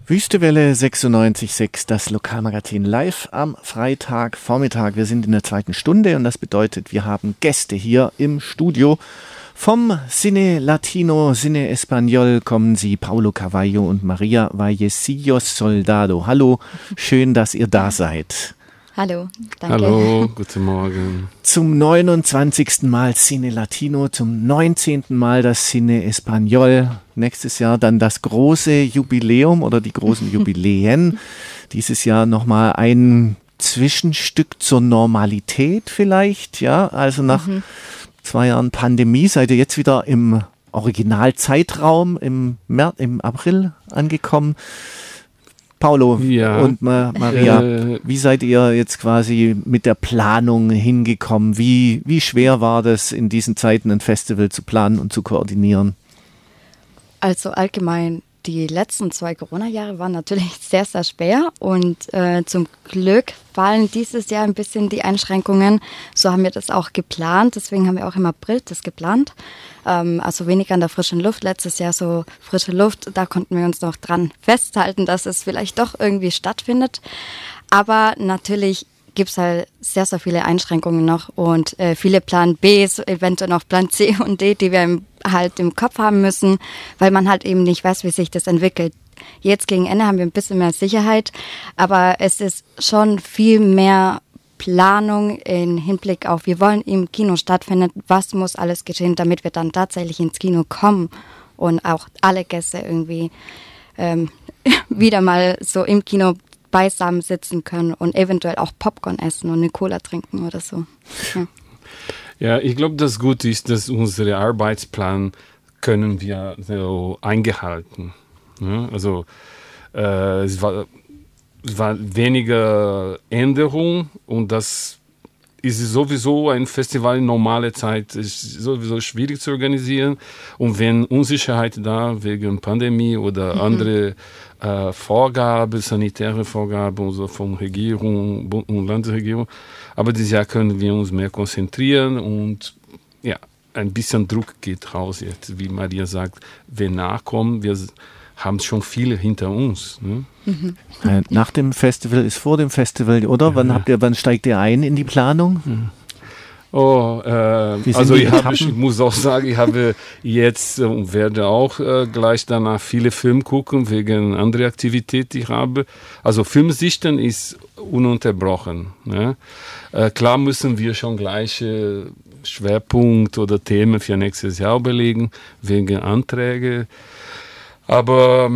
Wüstewelle 96.6, das Lokalmagazin live am Freitagvormittag. Wir sind in der zweiten Stunde und das bedeutet, wir haben Gäste hier im Studio. Vom Cine Latino, Cine Español kommen sie, Paulo Carvalho und Maria Vallecillos Soldado. Hallo, schön, dass ihr da seid. Hallo, danke. Hallo, guten Morgen. Zum 29. Mal Cine Latino, zum 19. Mal das Cine Español. Nächstes Jahr dann das große Jubiläum oder die großen Jubiläen. Dieses Jahr nochmal ein Zwischenstück zur Normalität vielleicht, ja. Also nach 2 Jahren Pandemie seid ihr jetzt wieder im Originalzeitraum im April angekommen. Paulo und Maria, wie seid ihr jetzt quasi mit der Planung hingekommen? Wie schwer war das, in diesen Zeiten ein Festival zu planen und zu koordinieren? Also allgemein, die letzten 2 Corona-Jahre waren natürlich sehr, sehr schwer und zum Glück fallen dieses Jahr ein bisschen die Einschränkungen. So haben wir das auch geplant, deswegen haben wir auch im April das geplant. Also weniger an der frischen Luft. Letztes Jahr so frische Luft, da konnten wir uns noch dran festhalten, dass es vielleicht doch irgendwie stattfindet. Aber natürlich gibt es halt sehr, sehr viele Einschränkungen noch und viele Plan Bs, eventuell noch Plan C und D, die wir halt im Kopf haben müssen, weil man halt eben nicht weiß, wie sich das entwickelt. Jetzt gegen Ende haben wir ein bisschen mehr Sicherheit, aber es ist schon viel mehr Planung im Hinblick auf, wir wollen im Kino stattfinden, was muss alles geschehen, damit wir dann tatsächlich ins Kino kommen und auch alle Gäste irgendwie wieder mal so im Kino beisammen sitzen können und eventuell auch Popcorn essen und eine Cola trinken oder so. Ja, ich glaube, das Gute ist, dass unsere Arbeitsplan können wir so eingehalten. Ja, also es war weniger Änderung und das ist sowieso ein Festival in normale Zeit, ist sowieso schwierig zu organisieren und wenn Unsicherheit da wegen Pandemie oder andere Vorgaben, sanitäre Vorgaben so von Regierung und Landesregierung, aber dieses Jahr können wir uns mehr konzentrieren und ja, ein bisschen Druck geht raus jetzt, wie Maria sagt, wenn nachkommen, wir haben schon viele hinter uns. Ne? Nach dem Festival ist vor dem Festival, oder? Wann steigt ihr ein in die Planung? Also ich muss auch sagen, ich habe jetzt und werde auch gleich danach viele Filme gucken, wegen anderer Aktivität, die ich habe. Also Filmsichten ist ununterbrochen. Ne? Klar müssen wir schon gleiche Schwerpunkt oder Themen für nächstes Jahr überlegen, wegen Anträge. Aber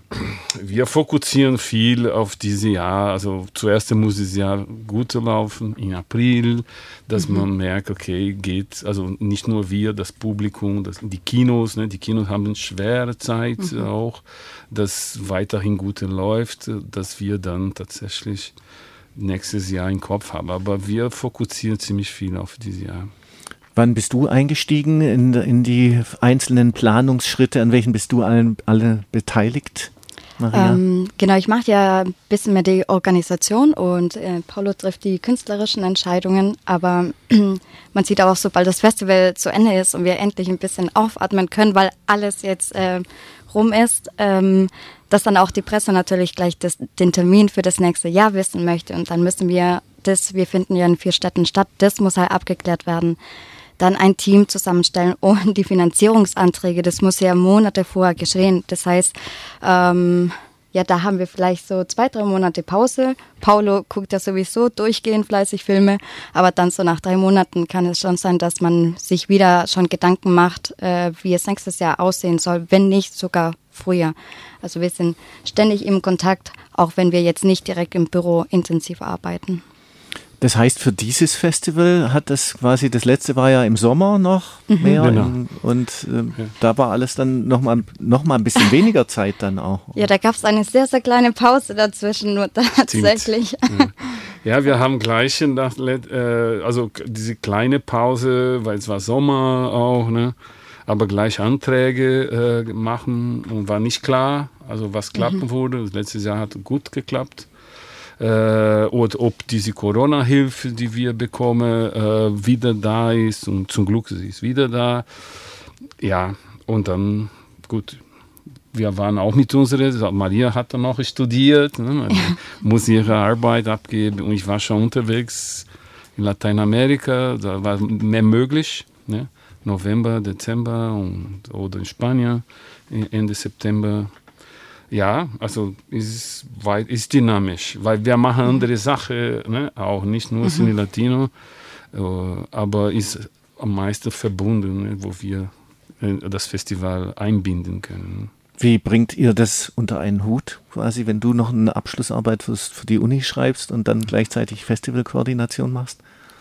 wir fokussieren viel auf dieses Jahr. Also zuerst muss dieses Jahr gut laufen, im April, dass man merkt, okay, geht, also nicht nur wir, das Publikum, die Kinos, ne, die Kinos haben eine schwere Zeit auch, dass weiterhin gut läuft, dass wir dann tatsächlich nächstes Jahr im Kopf haben. Aber wir fokussieren ziemlich viel auf dieses Jahr. Wann bist du eingestiegen in die einzelnen Planungsschritte? An welchen bist du alle beteiligt, Maria? Genau, ich mache ja ein bisschen mehr die Organisation und Paulo trifft die künstlerischen Entscheidungen. Aber man sieht auch, sobald das Festival zu Ende ist und wir endlich ein bisschen aufatmen können, weil alles jetzt rum ist, dass dann auch die Presse natürlich gleich den Termin für das nächste Jahr wissen möchte. Und dann müssen wir finden ja in 4 Städten statt, das muss halt abgeklärt werden. Dann ein Team zusammenstellen und die Finanzierungsanträge, das muss ja Monate vorher geschehen. Das heißt, da haben wir vielleicht so 2-3 Monate Pause. Paulo guckt ja sowieso durchgehend fleißig Filme, aber dann so nach 3 Monaten kann es schon sein, dass man sich wieder schon Gedanken macht, wie es nächstes Jahr aussehen soll, wenn nicht sogar früher. Also wir sind ständig im Kontakt, auch wenn wir jetzt nicht direkt im Büro intensiv arbeiten. Das heißt, für dieses Festival hat das quasi, das letzte war ja im Sommer noch mehr und da war alles dann noch mal ein bisschen weniger Zeit dann auch. Ja, da gab es eine sehr, sehr kleine Pause dazwischen, nur tatsächlich. Ja, wir haben gleich also diese kleine Pause, weil es war Sommer auch, ne? Aber gleich Anträge machen und war nicht klar, also was klappen würde. Das letzte Jahr hat gut geklappt. Oder ob diese Corona-Hilfe, die wir bekommen, wieder da ist. Und zum Glück sie ist wieder da. Ja, und dann, gut, wir waren auch mit unserer, Maria hat dann noch studiert, ne? Muss ihre Arbeit abgeben und ich war schon unterwegs in Lateinamerika, da war mehr möglich, ne? November, Dezember oder in Spanien Ende September. Ja, also ist dynamisch, weil wir machen andere Sachen, ne? Auch nicht nur Cine Latino, aber ist am meisten verbunden, ne? Wo wir das Festival einbinden können. Wie bringt ihr das unter einen Hut, quasi, wenn du noch eine Abschlussarbeit für die Uni schreibst und dann gleichzeitig Festivalkoordination machst?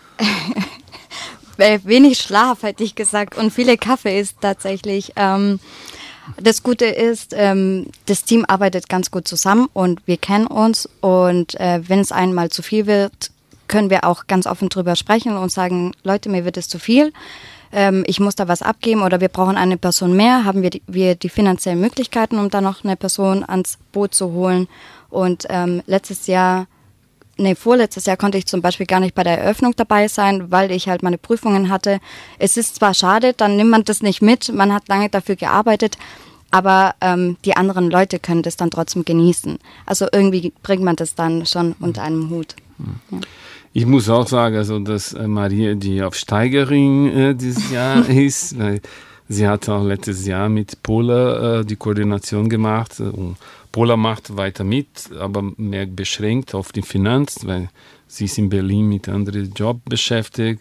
Wenig Schlaf, hätte ich gesagt, und viele Kaffee ist tatsächlich. Das Gute ist, das Team arbeitet ganz gut zusammen und wir kennen uns, und wenn es einmal zu viel wird, können wir auch ganz offen drüber sprechen und sagen, Leute, mir wird es zu viel. Ich muss da was abgeben oder wir brauchen eine Person mehr, haben wir die finanziellen Möglichkeiten, um da noch eine Person ans Boot zu holen. Und vorletztes Jahr konnte ich zum Beispiel gar nicht bei der Eröffnung dabei sein, weil ich halt meine Prüfungen hatte. Es ist zwar schade, dann nimmt man das nicht mit, man hat lange dafür gearbeitet, aber die anderen Leute können das dann trotzdem genießen. Also irgendwie bringt man das dann schon unter einem Hut. Ja. Ich muss auch sagen, also, dass Maria die Aufsteigerin dieses Jahr ist, weil sie hat auch letztes Jahr mit Pola die Koordination gemacht. Und Pola macht weiter mit, aber mehr beschränkt auf die Finanz, weil sie ist in Berlin mit anderen Job beschäftigt.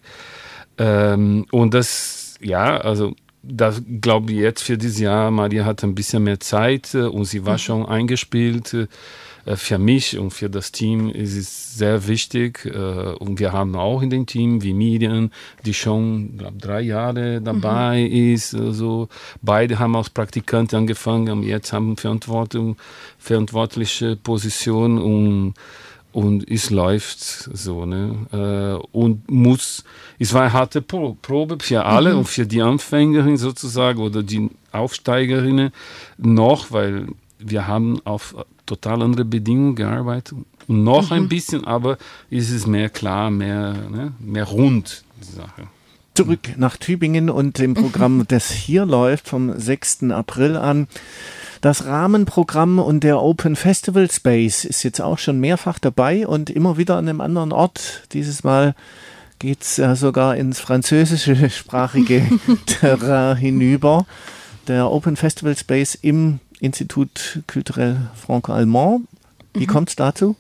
Und das, ja, also das glaube ich jetzt für dieses Jahr, Maria hat ein bisschen mehr Zeit und sie war schon eingespielt. Für mich und für das Team ist es sehr wichtig. Und wir haben auch in dem Team wie Miriam, die schon, glaube 3 Jahre dabei ist. Also beide haben als Praktikant angefangen, und jetzt haben verantwortliche Position und es läuft so. Ne? Und es war eine harte Probe für alle und für die Anfängerinnen sozusagen oder die Aufsteigerinnen noch, weil wir haben auf total andere Bedingungen gearbeitet und noch ein bisschen, aber ist es mehr klar, mehr rund, die Sache. Zurück nach Tübingen und dem Programm, das hier läuft, vom 6. April an. Das Rahmenprogramm und der Open Festival Space ist jetzt auch schon mehrfach dabei und immer wieder an einem anderen Ort. Dieses Mal geht es sogar ins französischsprachige Terrain hinüber. Der Open Festival Space im Institut Culturel Franco-Allemand. Wie kommt es dazu?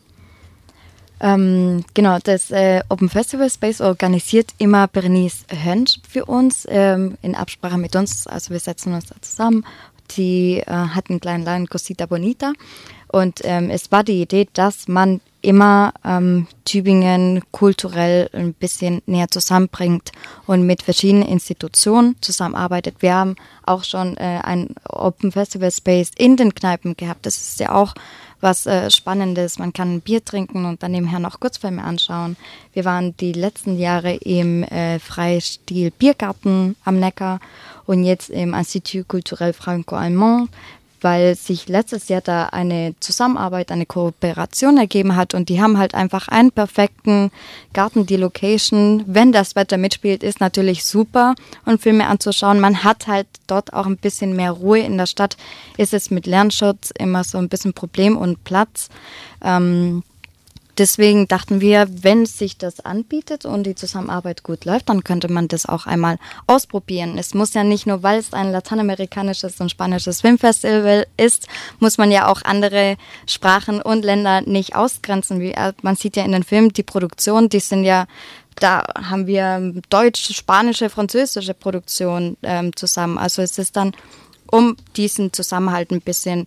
Genau, das Open Festival Space organisiert immer Berenice Hönsch für uns, in Absprache mit uns. Also wir setzen uns da zusammen. Die hat einen kleinen Laden, Cosita Bonita. Und es war die Idee, dass man immer Tübingen kulturell ein bisschen näher zusammenbringt und mit verschiedenen Institutionen zusammenarbeitet. Wir haben auch schon ein Open Festival Space in den Kneipen gehabt. Das ist ja auch was Spannendes. Man kann ein Bier trinken und dann nebenher noch Kurzfilme anschauen. Wir waren die letzten Jahre im Freistil Biergarten am Neckar und jetzt im Institut Culturel Franco-Allemand, weil sich letztes Jahr da eine Zusammenarbeit, eine Kooperation ergeben hat und die haben halt einfach einen perfekten Garten. Die Location, wenn das Wetter mitspielt, ist natürlich super und Filme anzuschauen. Man hat halt dort auch ein bisschen mehr Ruhe. In der Stadt ist es mit Lärmschutz immer so ein bisschen Problem und Platz. Deswegen dachten wir, wenn sich das anbietet und die Zusammenarbeit gut läuft, dann könnte man das auch einmal ausprobieren. Es muss ja nicht nur, weil es ein lateinamerikanisches und spanisches Filmfestival ist, muss man ja auch andere Sprachen und Länder nicht ausgrenzen. Man sieht ja in den Filmen, die Produktion, die sind ja, da haben wir deutsche, spanische, französische Produktion zusammen. Also es ist dann, um diesen Zusammenhalt ein bisschen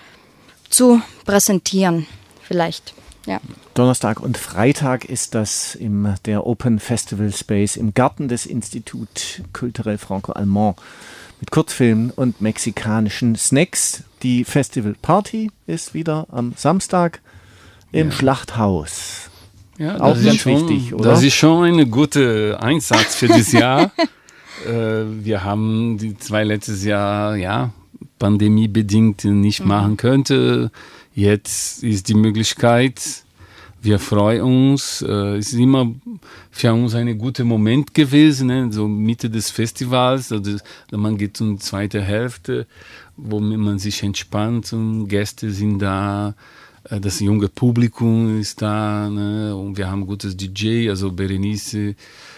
zu präsentieren, vielleicht. Ja. Donnerstag und Freitag ist das der Open Festival Space im Garten des Institut Culturel Franco-Allemand mit Kurzfilmen und mexikanischen Snacks. Die Festival Party ist wieder am Samstag im Schlachthaus. Ja, auch ganz wichtig, oder? Das ist schon ein guter Einsatz für dieses Jahr. Wir haben die 2 letztes Jahr, pandemiebedingt nicht machen könnte. Jetzt ist die Möglichkeit, wir freuen uns, es ist immer für uns ein guter Moment gewesen, ne? So Mitte des Festivals, also man geht in die zweite Hälfte womit man sich entspannt und Gäste sind da, das junge Publikum ist da, ne? Und wir haben gutes DJ, also Berenice,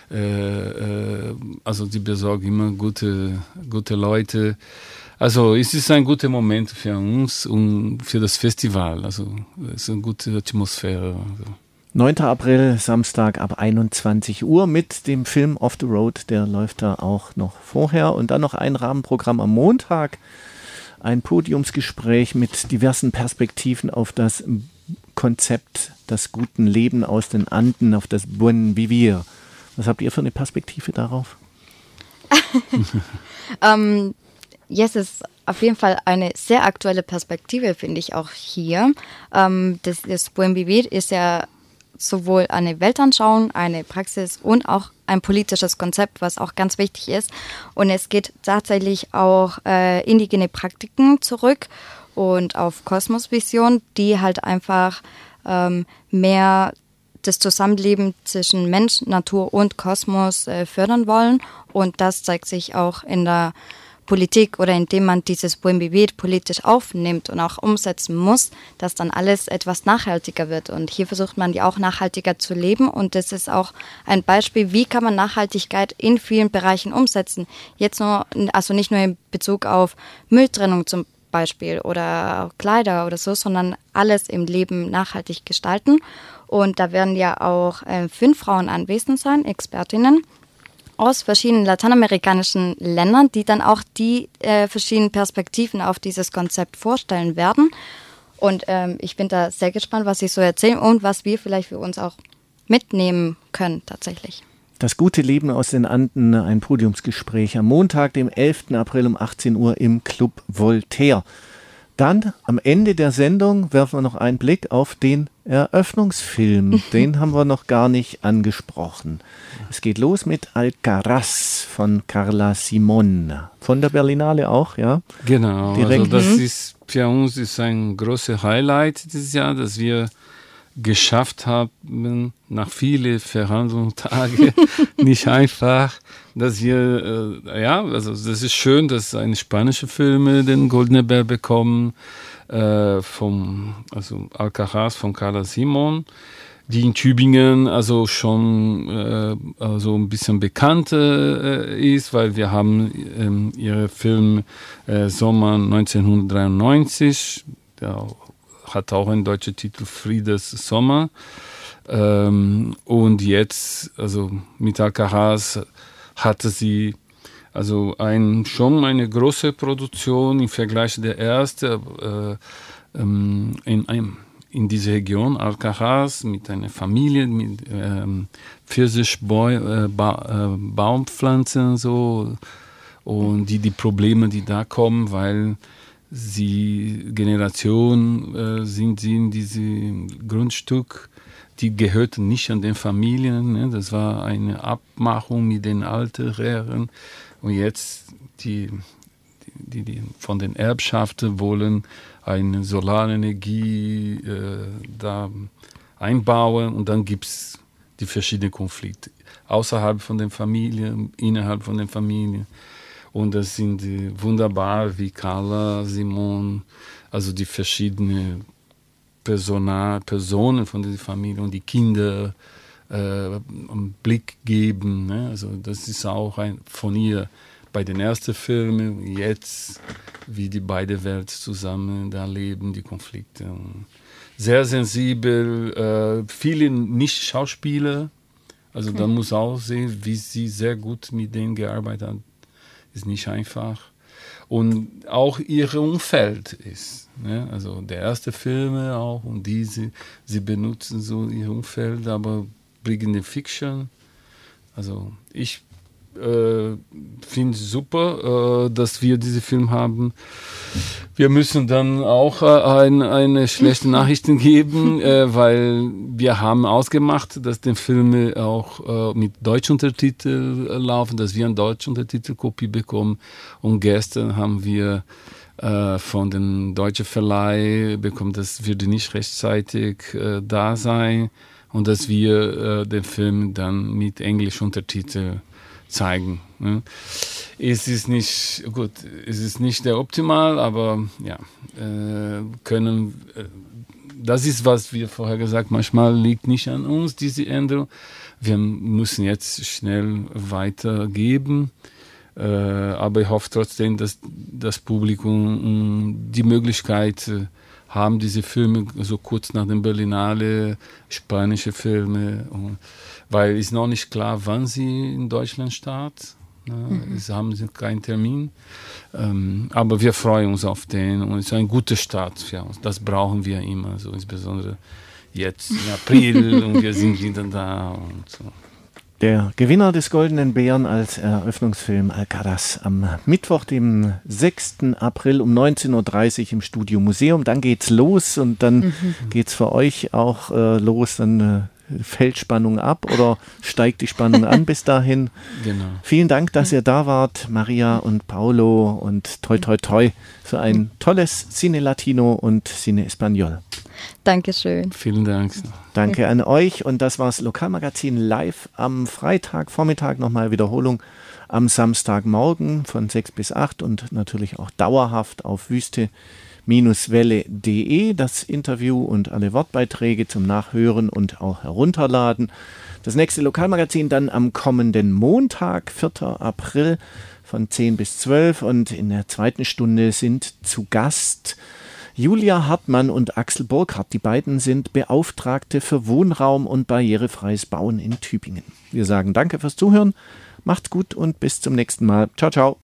also die besorgt immer gute Leute. Also es ist ein guter Moment für uns und für das Festival, also es ist eine gute Atmosphäre. Also. 9. April, Samstag ab 21 Uhr mit dem Film Off the Road, der läuft da auch noch vorher. Und dann noch ein Rahmenprogramm am Montag, ein Podiumsgespräch mit diversen Perspektiven auf das Konzept des guten Lebens aus den Anden, auf das Buen Vivir. Was habt ihr für eine Perspektive darauf? Yes, ist auf jeden Fall eine sehr aktuelle Perspektive, finde ich auch hier. Das Buen Vivir ist ja sowohl eine Weltanschauung, eine Praxis und auch ein politisches Konzept, was auch ganz wichtig ist. Und es geht tatsächlich auch indigene Praktiken zurück und auf Kosmosvision, die halt einfach mehr das Zusammenleben zwischen Mensch, Natur und Kosmos fördern wollen. Und das zeigt sich auch in der Politik oder indem man dieses Buen Vivir politisch aufnimmt und auch umsetzen muss, dass dann alles etwas nachhaltiger wird. Und hier versucht man ja auch nachhaltiger zu leben und das ist auch ein Beispiel, wie kann man Nachhaltigkeit in vielen Bereichen umsetzen. Jetzt nur, also nicht nur in Bezug auf Mülltrennung zum Beispiel oder Kleider oder so, sondern alles im Leben nachhaltig gestalten. Und da werden ja auch 5 Frauen anwesend sein, Expertinnen, aus verschiedenen lateinamerikanischen Ländern, die dann auch die verschiedenen Perspektiven auf dieses Konzept vorstellen werden. Und ich bin da sehr gespannt, was sie so erzählen und was wir vielleicht für uns auch mitnehmen können tatsächlich. Das gute Leben aus den Anden, ein Podiumsgespräch am Montag, dem 11. April um 18 Uhr im Club Voltaire. Dann am Ende der Sendung werfen wir noch einen Blick auf den Eröffnungsfilm. Den haben wir noch gar nicht angesprochen. Es geht los mit Alcaraz von Carla Simon. Von der Berlinale auch, ja? Genau, direkt. Also das ist für uns ist ein großes Highlight dieses Jahr, dass wir geschafft haben, nach vielen Verhandlungstagen, nicht einfach, dass wir, also das ist schön, dass eine spanische Filme den Goldenen Bär bekommen, also Alcaraz von Carla Simon, die in Tübingen also schon also ein bisschen bekannter ist, weil wir haben ihre Film Sommer 1993, der hat auch einen deutschen Titel Friedes Sommer. Und jetzt, also mit Alcaraz hatte sie also schon eine große Produktion im Vergleich der erste in dieser Region Alcaraz mit einer Familie, mit Baumpflanzen so und die Probleme, die da kommen, weil Generation sind sie in diesem Grundstück, die gehörten nicht an den Familien. Ne? Das war eine Abmachung mit den alten Herren. Und jetzt die von den Erbschaften wollen eine Solarenergie da einbauen. Und dann gibt es die verschiedenen Konflikte. Außerhalb von den Familien, innerhalb von den Familien. Und das sind wunderbar wie Carla Simon, also die verschiedenen Personen von der Familie und die Kinder einen Blick geben. Ne? Also das ist auch von ihr bei den ersten Filmen, jetzt wie die beiden Welten zusammen da leben, die Konflikte. Sehr sensibel, viele Nicht-Schauspieler, also da muss auch sehen, wie sie sehr gut mit denen gearbeitet hat. Ist nicht einfach. Und auch ihr Umfeld ist. Ne? Also der erste Film auch und sie benutzen so ihr Umfeld, aber bringen die Fiction. Also ich finde es super, dass wir diesen Film haben. Wir müssen dann auch eine schlechte Nachrichten geben, weil wir haben ausgemacht, dass die Filme auch mit Deutschuntertitel laufen, dass wir eine Deutschuntertitelkopie bekommen. Und gestern haben wir von dem deutschen Verleih bekommen, das würde nicht rechtzeitig da sein und dass wir den Film dann mit englischen Untertiteln zeigen. Ne? Es ist nicht der optimal, aber ja, das ist, was wir vorher gesagt haben, manchmal liegt nicht an uns, diese Änderung. Wir müssen jetzt schnell weitergeben, aber ich hoffe trotzdem, dass das Publikum die Möglichkeit haben, diese Filme so kurz nach dem Berlinale, spanische Filme, weil es noch nicht klar, wann sie in Deutschland starten. Es haben sie keinen Termin, aber wir freuen uns auf den und es ist ein guter Start für uns. Das brauchen wir immer, so insbesondere jetzt im April und wir sind wieder da und so. Der Gewinner des Goldenen Bären als Eröffnungsfilm Alcaraz am Mittwoch, dem 6. April um 19.30 Uhr im Studio Museum. Dann geht's los und dann geht's für euch auch los. Dann fällt Spannung ab oder steigt die Spannung an bis dahin. Genau. Vielen Dank, dass ihr da wart, Maria und Paolo, und toi toi toi für ein tolles Cine Latino und Cine Español. Dankeschön. Vielen Dank. Danke an euch und das war's Lokalmagazin live am Freitagvormittag, nochmal Wiederholung am Samstagmorgen von 6 bis 8 und natürlich auch dauerhaft auf wüste-welle.de. Das Interview und alle Wortbeiträge zum Nachhören und auch herunterladen. Das nächste Lokalmagazin dann am kommenden Montag, 4. April von 10 bis 12 und in der zweiten Stunde sind zu Gast Julia Hartmann und Axel Burkhardt. Die beiden sind Beauftragte für Wohnraum und barrierefreies Bauen in Tübingen. Wir sagen danke fürs Zuhören, macht's gut und bis zum nächsten Mal. Ciao, ciao.